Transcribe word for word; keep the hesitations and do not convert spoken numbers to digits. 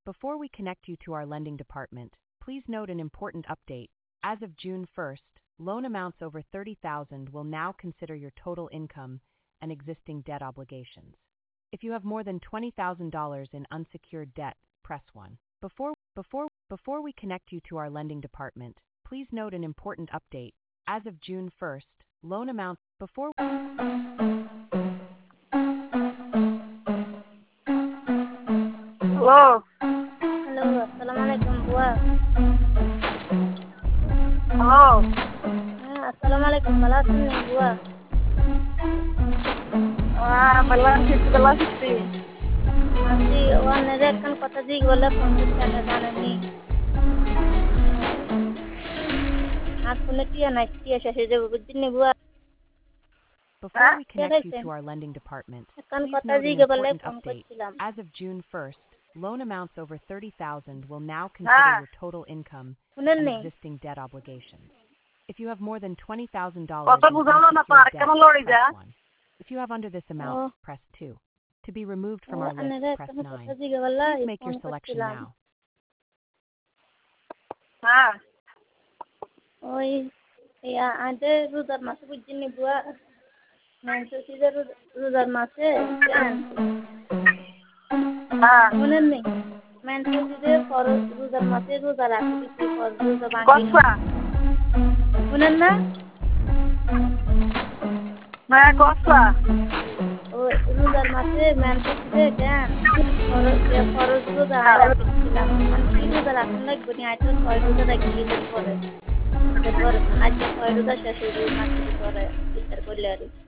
Before we connect you to our lending department, please note an important update. As of June first, loan amounts over thirty thousand dollars will now consider your total income and existing debt obligations. If you have more than twenty thousand dollars in unsecured debt, press one. Before, before, before we connect you to our lending department, please note an important update. As of June first, loan amounts before Hello. Hello, assalamualaikum buah. Hello. Ah, assalamualaikum ভালো আছেন বুয়া? Ah, belas itu belas itu. আজি ওয়ানের একখান কথা জিগ বলে পঞ্চাশ টাকা জানেনি। আর কোনো টিয়া নাই টিয়া শেষে যাবো বুঝছেন বুয়া? Before we connect you to our lending department, একখান please কথা note an জিগ বলে important ফোন update. করছিলাম। As of June first, loan amounts over thirty thousand dollars will now consider Ah. your total income শুনেন and নি? existing debt obligations. If you have more than twenty thousand dollars Kota in buzało na unsecured park, debt, কেন লড়ি যা? press one. If you have under this amount, Oh. press two. To be removed from our ওয়ানের list, press একখান nine. কথা জিগ বলে Please make phone your selection করছিলাম। now. Ah. ওই ইয়া আদে রোজার মাসে বুঝছেন বুয়া? মেনসিসিদের রোজার মাসে কেন? Ah. শুনেন নি? মেনসিসিদের ফরজ রোজার মাসে রোজা রাখতে দিছি ফরজ রোজা ভাঙি না। Kosa. শুনেন না? Nah, kosa. ওই রোজার মাসে মেনসিসিদে কেন? ফরজ ফরজ রোজা রাখতে দিছিলাম। মানে কি রোজা রাখতে লাগবে নি আইতো ছয় রোজা রাখি ঈদের পরে। ঈদের পরে আজকে ছয় রোজা শেষ হয়ে যাবে মাসের পরে ইফতার করলে আর